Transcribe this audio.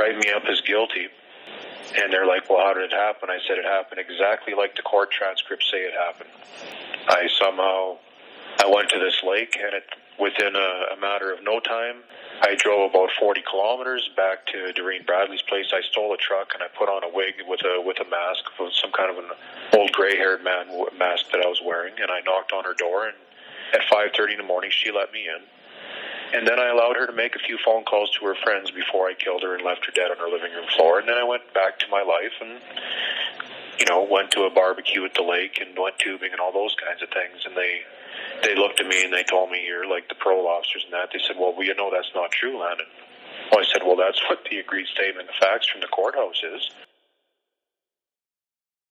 write me up as guilty. And they're like, well, how did it happen? I said, it happened exactly like the court transcripts say it happened. I went to this lake, and within a matter of no time, I drove about 40 kilometers back to Doreen Bradley's place. I stole a truck, and I put on a wig with a mask, with some kind of an old gray-haired man mask that I was wearing, and I knocked on her door, and at 5:30 in the morning, she let me in. And then I allowed her to make a few phone calls to her friends before I killed her and left her dead on her living room floor. And then I went back to my life and, went to a barbecue at the lake and went tubing and all those kinds of things. And they looked at me and they told me, you're like the parole officers and that. They said, well, that's not true, Landon. Well, I said, well, that's what the agreed statement of facts from the courthouse is.